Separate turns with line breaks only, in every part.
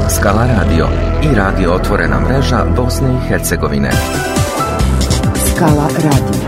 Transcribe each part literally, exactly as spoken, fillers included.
Skala Radio i radio Otvorena mreža Bosne i Hercegovine.
Skala Radio.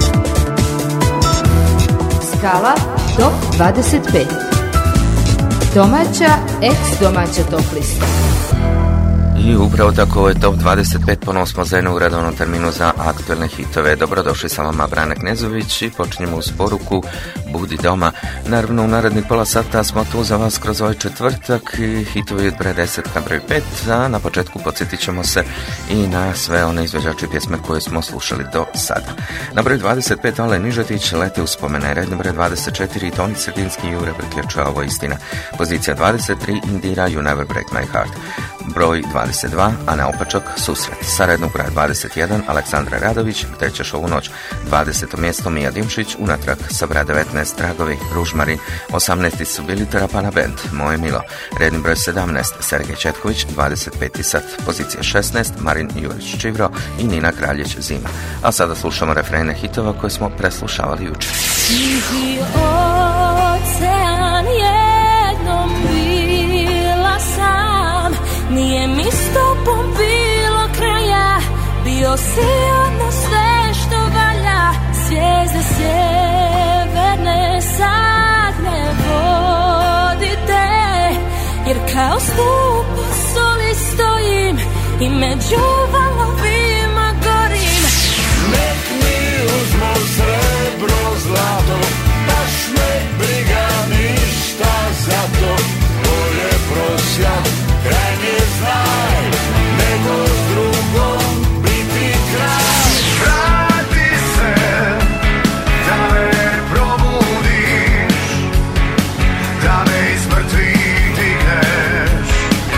Skala top dvadeset pet. Domaća, ex-domaća top lista.
I upravo tako, ovo je top dvadeset pet, ponovno smo zajedno u redovnom terminu za aktualne hitove. Dobrodošli sa vama Brane Knezović i počinjemo uz poruku Budi doma. Naravno, u narednih pola sata smo tu za vas kroz ovaj četvrtak i hitovi od broj deset na broj pet, a na početku podsjetit ćemo se i na sve one izvođače pjesme koje smo slušali do sada. Na broj dvadeset pet Ale Nižetić, Lete uspomene, red na broj dvadeset četiri Toni Sredinski, Jure Brkljača, ovo je istina. Pozicija dvadeset tri Indira, You Never Break My Heart. Broj dvadeset dva Ana Opačak, Susret. Sa rednog broja dvadeset jedan Aleksandra Radović, Gde ćeš ovu noć. dvadeseto mjesto Mija Dimšić, Unatrag. Sa broja devetnaest Tragovi, Ružmarin. osamnaesti su bili Terapana Band, Moje milo. Redni broj sedamnaest Sergej Četković, dvadeset peti sat. Pozicija šesnaest Marin Jurić Čivro i Nina Kraljić, Zima. A sada slušamo refrene hitova koje smo preslušavali jučer.
Tihi ocean, jednom bila sam, nije mi s tobom bilo kraja, bio si ono sve što valja, zvijezde sjeverne sad ne vodite, jer kao stup u soli stojim i među valovima gorim.
Nek mi uzmu srebro zlato, baš me briga ništa za to, bolje prosjat, kraj nje znaj, nego s drugom biti kraj. Vrati se, da me probudiš, da me iz mrtvih digneš.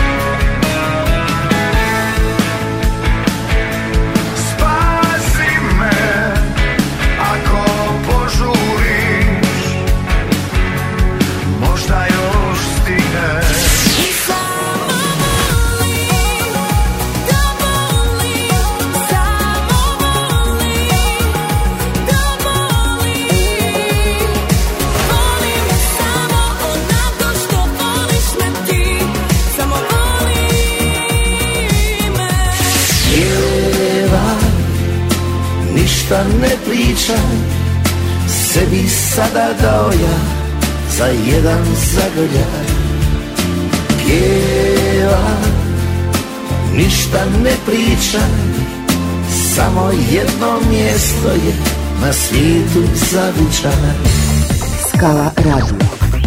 Spasi me, ako požuriš, možda još stigneš.
Ništa ne pričam, sebi sada dao ja za jedan zagrljaj. Pjevam, ništa ne pričam, samo jedno mjesto je na svijetu zavičaj.
Skala Radio.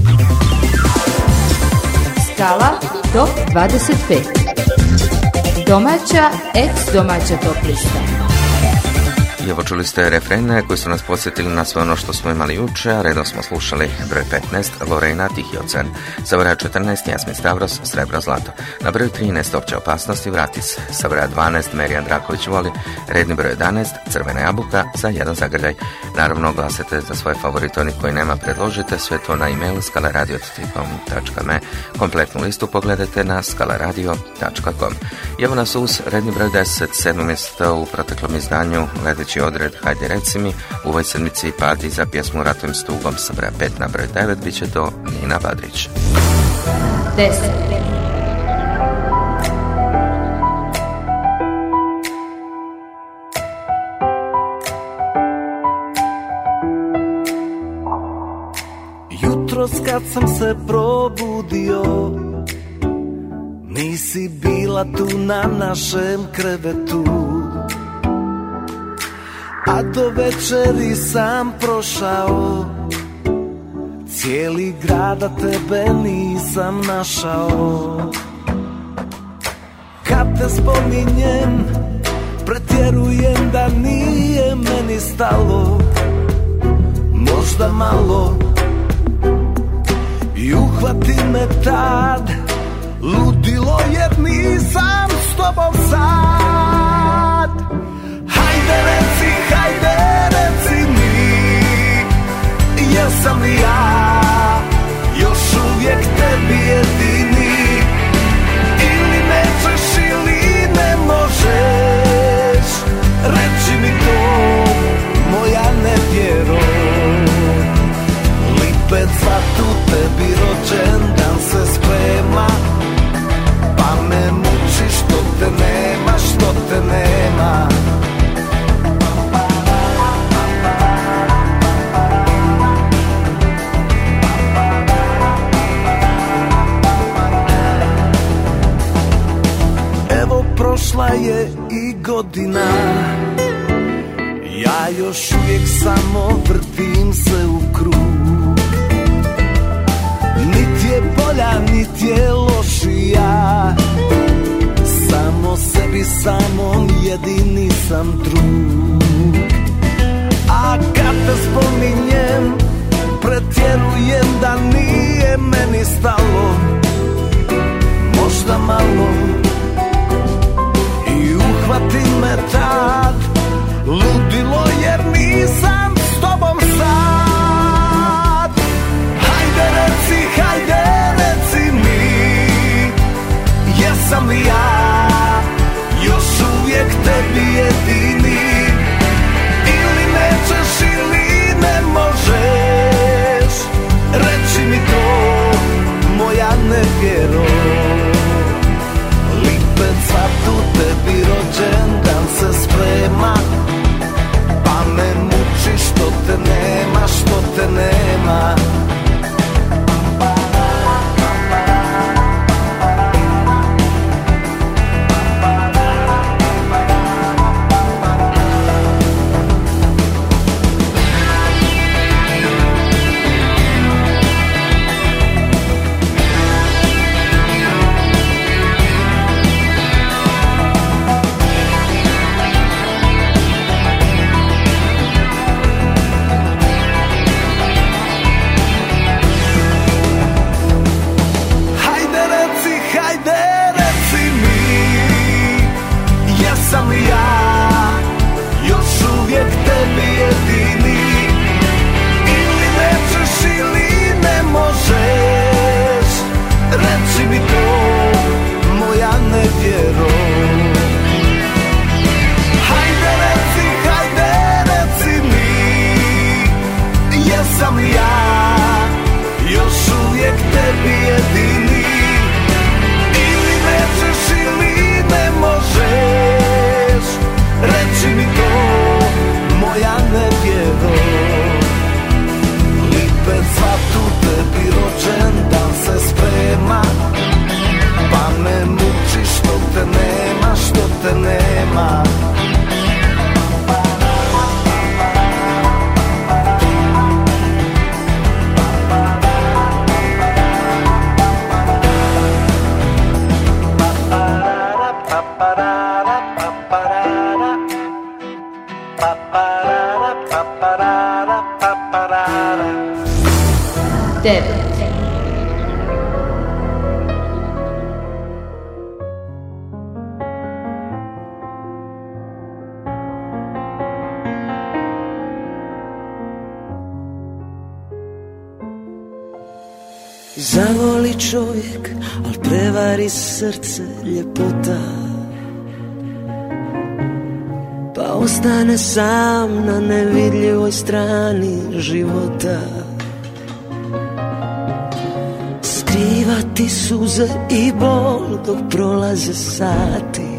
Skala top dvadeset pet. Domaća, ex-domaća top lista.
I evo čuli ste refrene koji su nas podsjetili na sve ono što smo imali juče, a redom smo slušali broj petnaest Lorena, Tihi ocean. Sa broja četrnaest Jasmin Stavros, Srebro zlato. Na broju trinaest Opća opasnost i Vrati se. Sa broja dvanaest Merija Draković voli. Redni broj jedanaest Crvena jabuka za jedan zagrljaj. Naravno glasite za svoje favorite, oni koji nema predložite sve to na e-mail skalaradio tačka me. Kompletnu listu pogledajte na skalaradio tačka com. I evo nas uz redni broj deset, sedmo mjesto u proteklom izdanju Ledeći odred, Hajde reci mi, u ovoj sedmici padi za pjesmu Ratujem s tugom. Sa broja pet na broj devet bit će to Nina Badrić.
deset.
Jutros kad sam se probudio, nisi bila tu na našem krevetu, a do večeri sam prošao, cijeli grad, a tebe nisam našao. Kad te spominjem, pretjerujem da nije meni stalo, možda malo, i uhvati me tad ludilo jer nisam s tobom sad. Hajde reci, hajde reci mi, jesam li ja još uvijek tebi jedini, ili nećeš ili ne možeš, reći mi to moja nevjero. Lipec za tu tebi rođendan se sprema, pa me prošla je i godina, ja još uvijek samo vrtim se u krug. Niti je bolja, niti je lošija, samo sebi samom jedini sam drug. A kad te spominjem, pretjerujem da nije meni stalo, možda malo, i uhvati me tad ludilo jer nisam s tobom sad. Hajde reci, hajde reci mi, jesam li ja još uvijek tebi jedini, ili nećeš ili ne možeš, reći mi to, moja nevjero. Lipe cvatu, tebi rođendan se sprema, pa me muči što te nema, što te nema.
Zavoli čovjek, al prevari srce ljepota, pa ostane sam na nevidljivoj strani života. Skrivati suze i bol dok prolaze sati,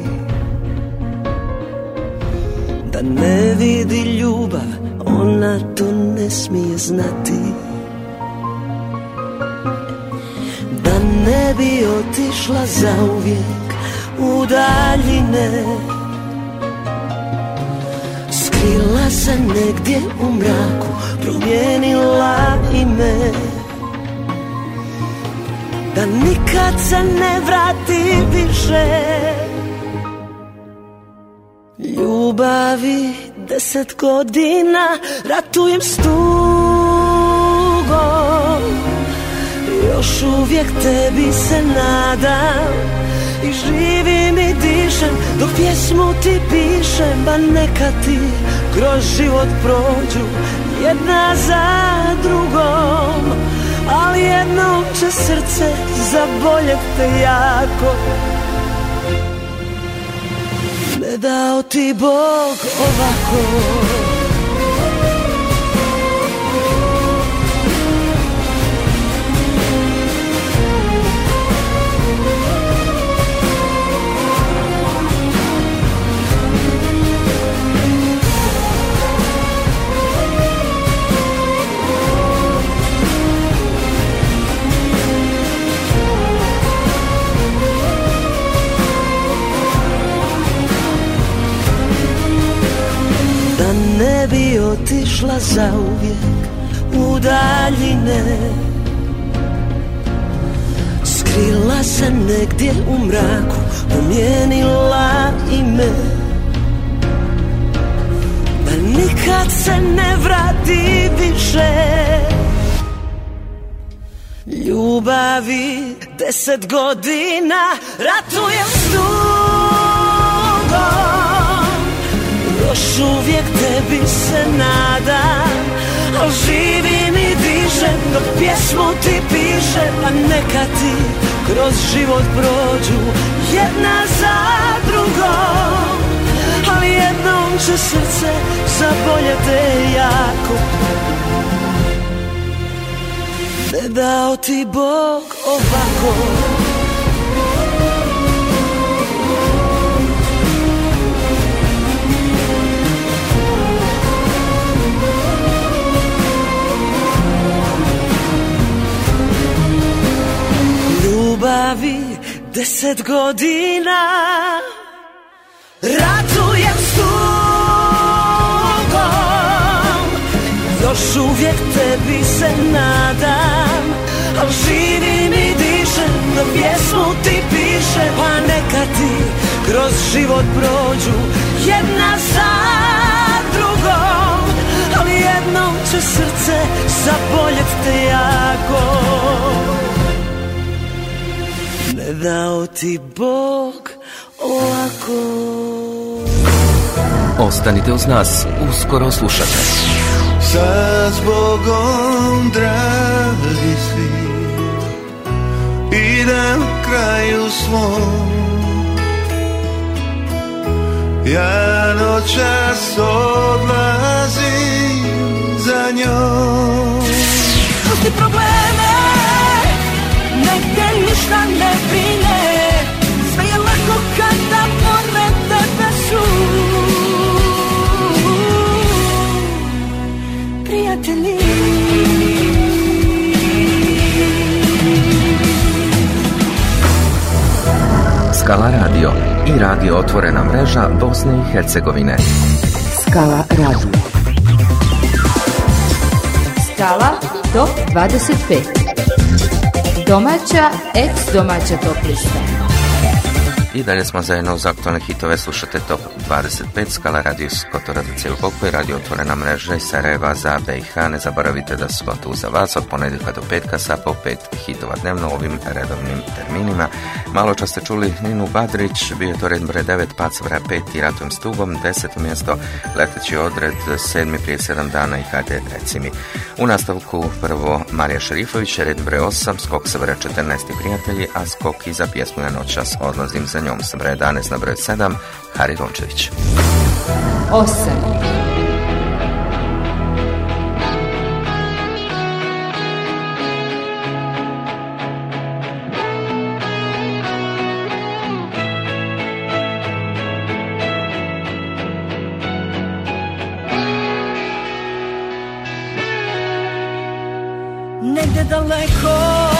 da ne vidi ljubav, ona to ne smije znati. Ne bi otišla zauvijek u daljine, skrila se negdje u mraku, promijenila ime, da nikad se ne vrati više. Ljubavi deset godina ratujem s tugom, još uvijek tebi se nadam i živim i dišem dok pjesmu ti pišem. Pa neka ti kroz život prođu jedna za drugom, ali jednom će srce zaboljet te jako. Ne dao ti Bog ovako. ne bi otišla zauvijek u daljine. Skrila se negdje u mraku, promijenila ime, da nikad se ne vrati više. Ljubavi deset godina ratujem s tugom, još uvijek tebi se nadam, al živim i dišem dok pjesmu ti pišem, a neka ti kroz život prođu jedna za drugom, ali jednom će srce zaboljeti jako. Ne dao ti Bog ovako. Ljubavi deset godina ratujem s tugom, još uvijek tebi se nadam, al živim i dišem dok pjesmu ti pišem, pa neka ti kroz život prođu jedna za drugom, ali jednom će srce zaboljet te jako. Ne dao ti Bog ovako.
Ostanite uz nas, uskoro slušate.
Sa zbogom, dragi svi, idem kraju svom, ja noćas odlazim za njom.
Pusti probleme, negdje ništa ne brine, sve je lako kada pored tebe su prijatelji.
Skala radio i radio otvorena mreža Bosne i Hercegovine.
Skala radio. Skala top dvadeset pet. Domaća, ex-domaća top lista.
I dalje smo zajedno uz aktualne hitove, slušate top dvadeset pet, Skala radio iz Kotora za cijelu Boku i radio otvorena mreža iz Sarajeva za B i H. Ne zaboravite da smo tu za vas od ponedjeljka do petka sa po pet hitova dnevno u ovim redovnim terminima. Malo čas ste čuli Ninu Badrić, bio je to red broj devet, Pac Vra pet i Ratujem s tugom, deseto mjesto Leteći odred, sedmi prije sedam dana i Hajde reci mi. U nastavku prvo Marija Šerifović, red broj osam, Skok sa broj četrnaest i Prijatelji, a skok iza pjesmu Ja noćas odlazim za njom sa broj jedanaest na broj sedam, Hari Rončević.
osam.
Negde daleko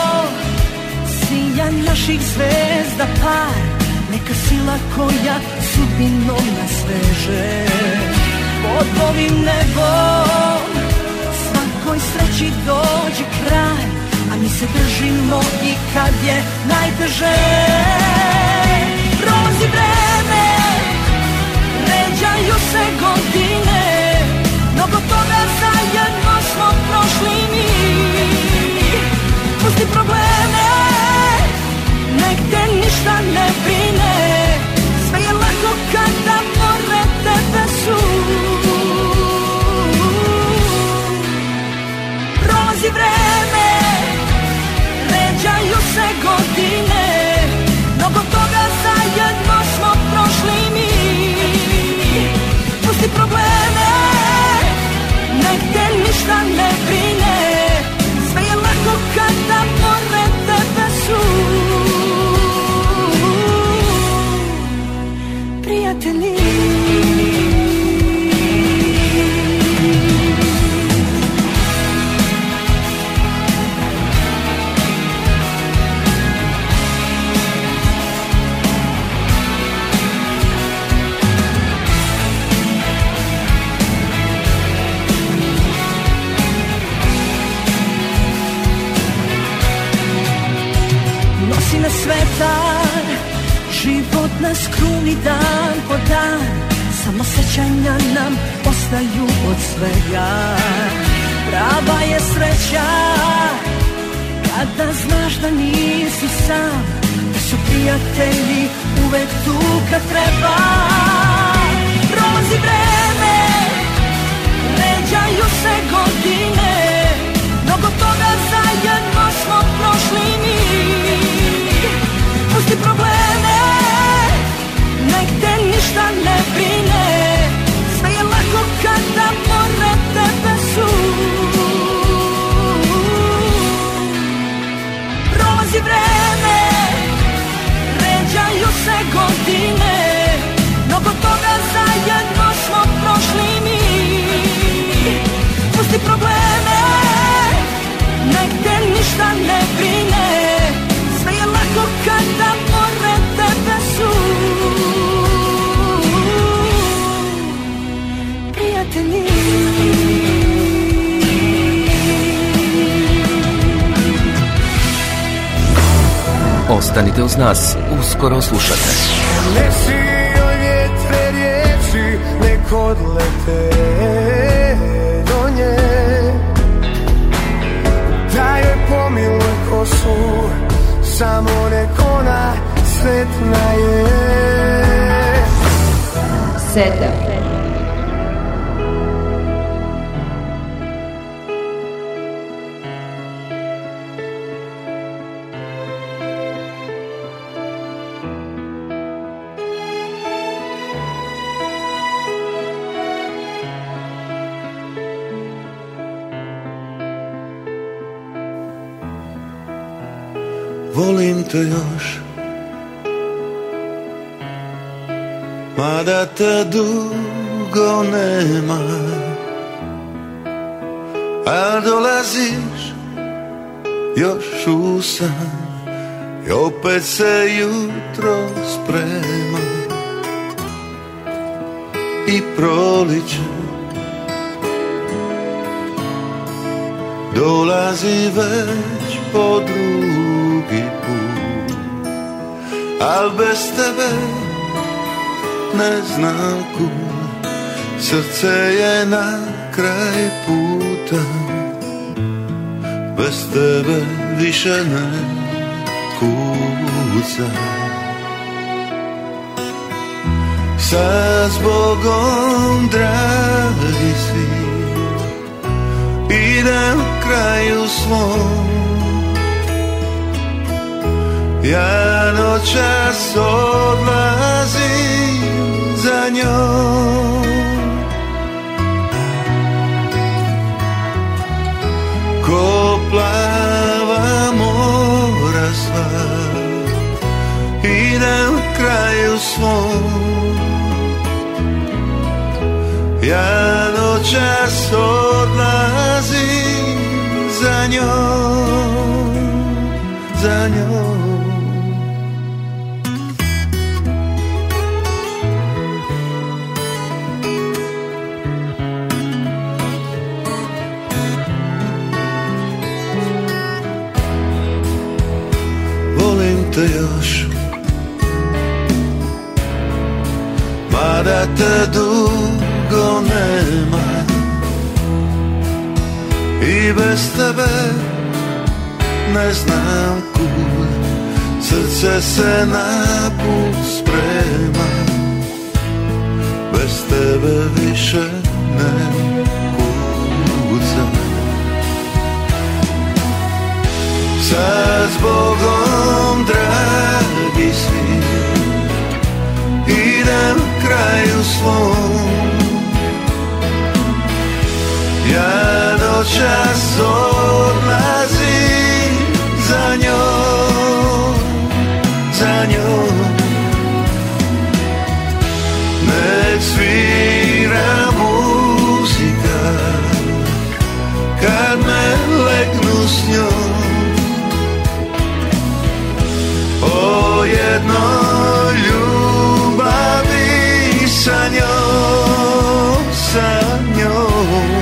sija naših zvezda par, neka sila koja sudbinom nas veže. Pod ovim nebom svakoj sreći dođe kraj, a mi se držimo i kad je najteže. Prolazi vreme, ređaju se godine, mnogo toga zajedno smo prošli mi. Pusti probleme, negdje ništa ne brine, sve je lako kada pored tebe su. Prolazi vreme, ređaju se godine, vetar, život nas kruni dan po dan, samo sećanja nam ostaju od svega. Prava je sreća kada znaš da nisi sam, da su prijatelji uvek tu kad treba. Prolazi vreme, ređaju se godine, mnogo toga zajedno smo prošli mi. Pusti probleme, nek te ništa ne brine, sve je lako kada pored tebe su. Prolazi vreme, ređaju se godine, mnogo toga zajedno smo prošli mi. Pusti probleme, nek te ništa ne brine, sve je lako kada pored tebe su prijatelji.
Ostanite uz nas, uskoro slušate.
Nesi joj vjetre riječi, nek odlete do nje, da joj pomiluje kosu, samo nek ona sretna je.
Sedam.
Volim te još, mada te dugo nema, a dolaziš još u san i opet se jutro sprema i proliče dolazi već po drugi put, al bez tebe ne znam kud, srce je na kraj puta, bez tebe više ne kuca. Sa zbogom, dragi svijet, idem kraju svom, ja noćas odlazim za njom. Ko plava mora sva, idem kraju svom, ja noćas odlazim za njom, za njom. Volim te još, mada te dugo nema, i bez tebe ne znam kud, srce se na put sprema, bez tebe više ne kuca. Sa zbogom, dragi svijet, idem kraju svom, ja noćas odlazim za njom, za njom. Nek svira muzika kad me legnu s njom, o jednoj ljubavi sa njom, sa njom.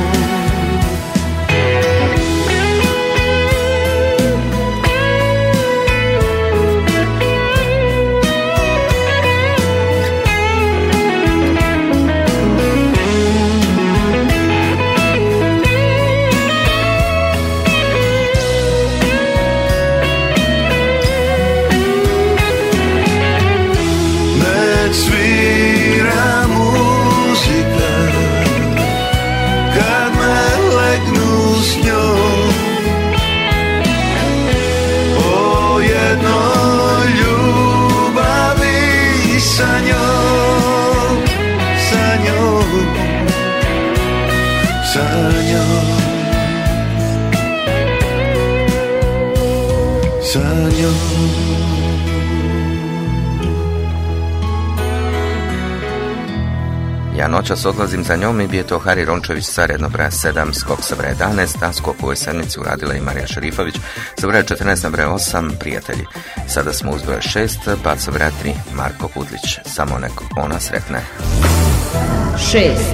Ja noćas odlazim za njom i bi je to Hari Rončević sa rednog broja sedam, skok sa broja jedanaest, a skok u ovoj sedmici uradila i Marija Šerifović sa broja četrnaest na broja osam, Prijatelji. Sada smo uz broja šest, pad sa broja tri, Marko Kudlić, Samo nek ona sretna je.
šest.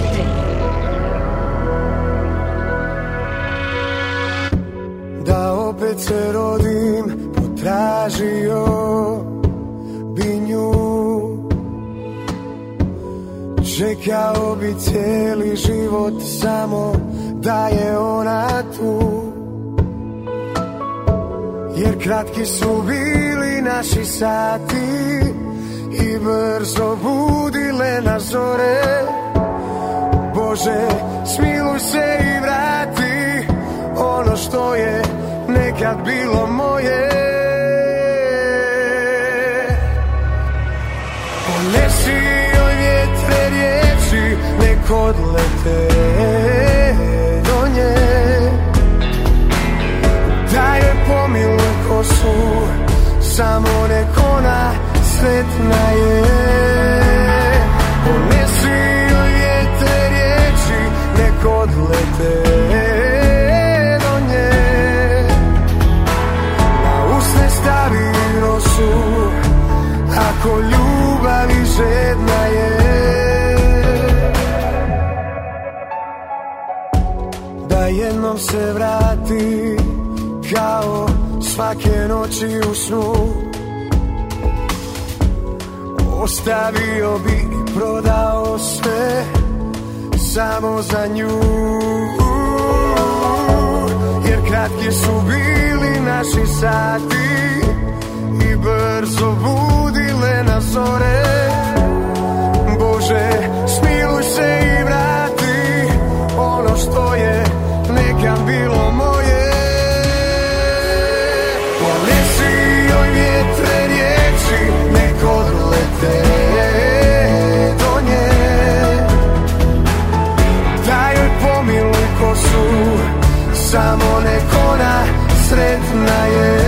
Da opet se rodim, potražio bi nju, čekao bi cijeli život samo da je ona tu. Jer kratki su bili naši sati i brzo budile nas zore. Bože, smiluj se i vrati ono što je nekad bilo moje. Ponesi joj vjetre riječi, nek odlete do nje. Daj joj pomiluj kosu, samo nek ona sretna je. Ponesi joj vjetre riječi, nek odlete do nje. Na usne stavi rosu, ako ljubavi žedna je. Da jednom se vrati kao svake noći u snu. Ostavio bi i prodao sve samo za nju. Jer kratki su bili naši sati i brzo budile nas zore. Bože, smiluj se i vrati ono što je nekad bilo moje. Ponesi joj vjetre riječi, nek odlete do nje. Daj joj pomiluj kosu, samo nek ona sretna je.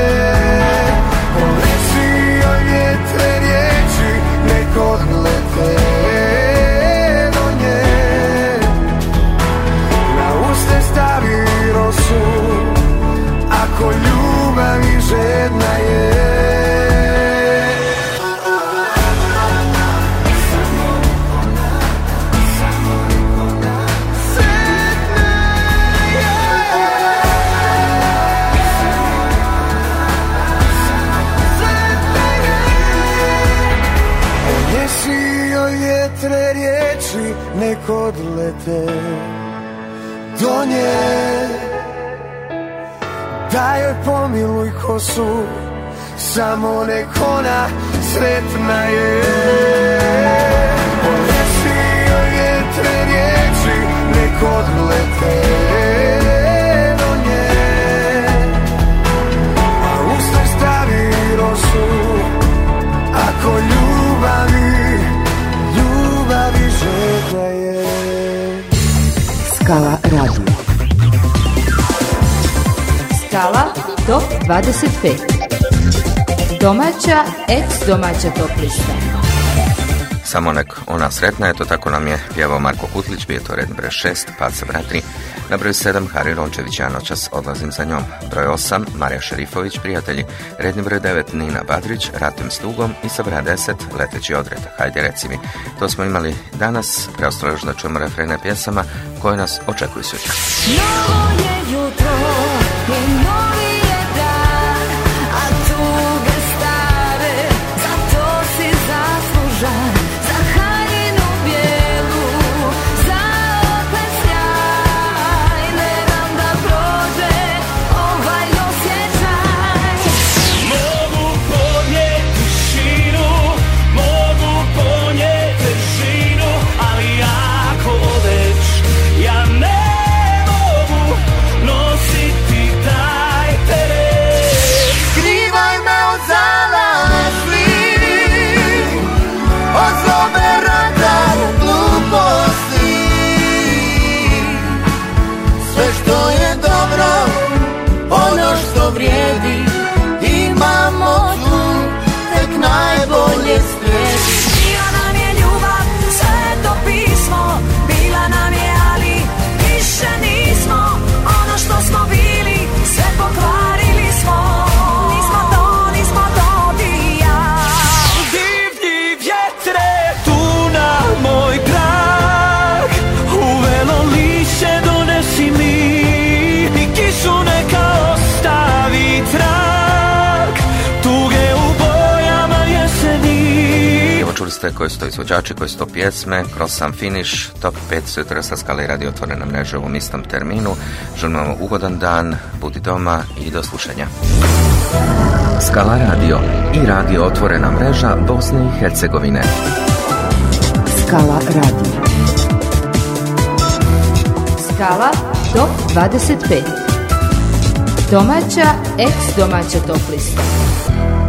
Ponesi joj vjetre riječi, nek odlete do nje. Na uste stavi rosu, ako ljubavi žedna je. Nek odlete do nje. Daj joj pomiluj kosu, samo nek ona sretna je. Ponesi joj vjetre riječi, nek odlete do nje. A usne stavi rosu, ako ljubavi, ljubavi žedna je.
Skala radio. Skala top dvadeset pet. Domaća, ex domaća top lista.
Samo nek ona sretna je, to tako nam je pjevao Marko Kutlić, bio je to redni broj šest, pad sa broja tri. Na broju sedam, Hari Rončević, ja noćas odlazim za njom. Broj osam, Marija Šerifović, Prijatelji. Redni broj devet, Nina Badrić, Ratim s tugom. I sa broja deset, Leteći odred, Hajde reci mi. To smo imali danas, preostalo još da čujemo refrene pjesama koje nas očekuju sutra.
Novo je jutro i novi je dan, a tuge stare, za to si zaslužan. Za haljinu bijelu, za opet sjaj, ne dam da prođe ovaj osjećaj.
Mogu podnijeti tišinu, mogu ponijeti težinu, ali ako odeš, ja ne mogu nositi dan.
čuli ste koji su to izvođači, koji su to pjesme, kroz sam finish, top pet sutra sa Skale Radio otvorena mreža u ovom istom terminu. Želim vam ugodan dan, budi doma i do slušanja. Skala Radio i radio otvorena mreža Bosne i Hercegovine.
Skala Radio. Skala top dvadeset pet. Domaća, ex domaća top lista.